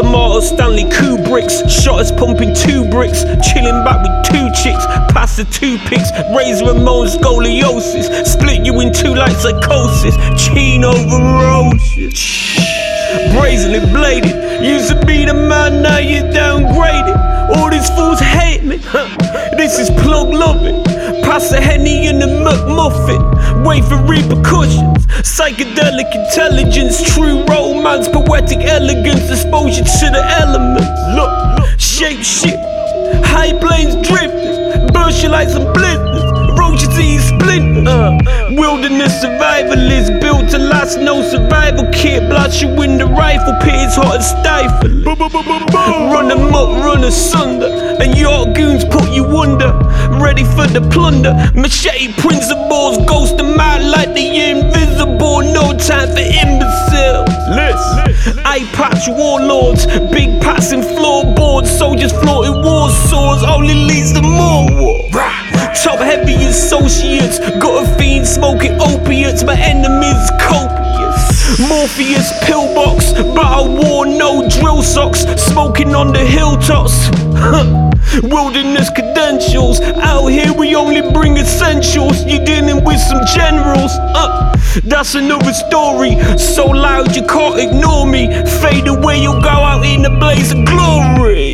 Martyr, Stanley Kubricks, shot us pumping 2 bricks, chilling back with 2 chicks, past the 2 picks, Razor Ramon scoliosis, split you in 2 like psychosis, Chino ferocious, brazenly bladed, used to be the man, now you're downgraded, all these fools hate me, this is plug loving, pass the Henny and the McMuffin, wait for repercussions, psychedelic intelligence, true romance, poetic elegance, exposure to the elements, look, shape shit, high planes drifting, burst you like some blisters, roaches eat splinters, wilderness survivalist, built to last, no survival kit, blast you in the rifle pit, it's hot and stifling, run them up, run asunder, and your goons put you under, ready for the plunder, machete principles, ghost them out like the invisible, no time for imbeciles, listen, eye patch warlords, big passing floorboards, soldiers floating war swords, only leads to more war, top heavy associates, got a fiend smoking opiates, my enemies copious, Morpheus pillbox, battle war, no drill socks, smoking on the hilltops, wilderness credentials, out here we only bring essentials, you're dealing with some generals, that's another story, so loud you can't ignore me, fade away you'll go out in a blaze of glory.